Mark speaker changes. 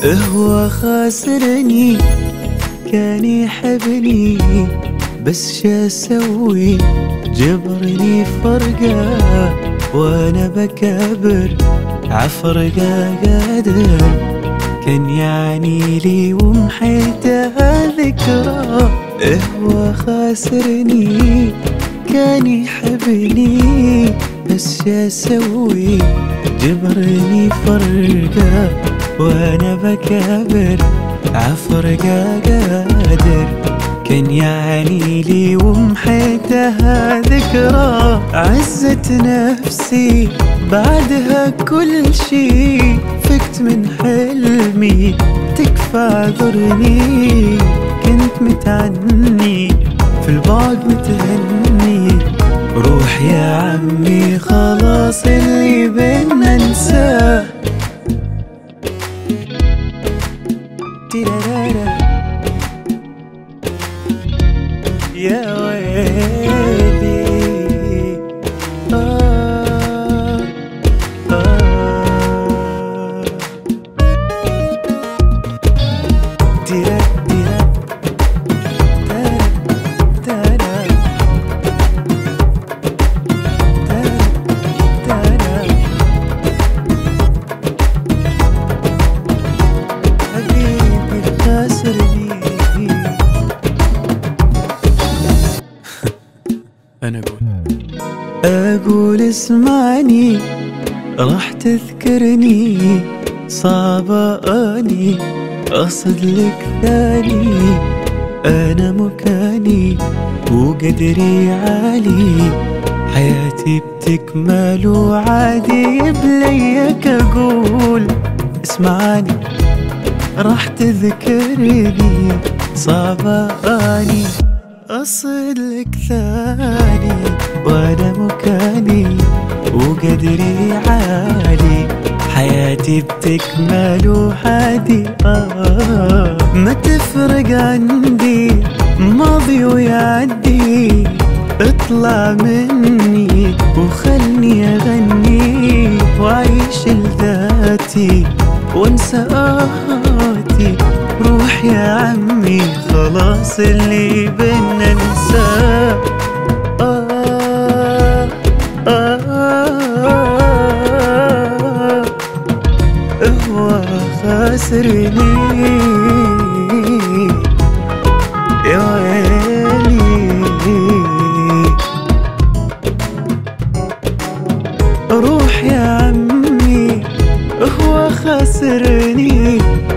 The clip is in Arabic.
Speaker 1: هو خاسرني كان يحبني بس شا اسوي جبرني فرقة وانا بكابر عفرقة قادر كان يعني لي ومحيتها ذكرى. هو خاسرني كان يحبني بس شا اسوي جبرني فرقة وانا بكابر عفرقة قادر كان يعني لي ومحيتها ذكرى. عزت نفسي بعدها كل شي فكت من حلمي تكفى عذرني كنت متعني في البعد متهني. روح يا عمي خلاص اللي بينا ننساه. يا ويلي حبيبي خاسرني. أنا أقول اسمعني راح تذكرني صعبة أني أصد لك ثاني. أنا مكاني وقدري عالي حياتي بتكمل وعادي بليك أقول اسمعني راح تذكرني صعبة أني أصلك ثاني. وأنا مكاني وقدري عالي حياتي بتكمل وحادي ما تفرق عندي ماضي ويعدي. اطلع مني وخلني أغني وأعيش لذاتي وانسى آهاتي. روح يا عمي خلاص اللي بينا ننساه. هو خاسرني يا ويلي. روح يا عمي هو خاسرني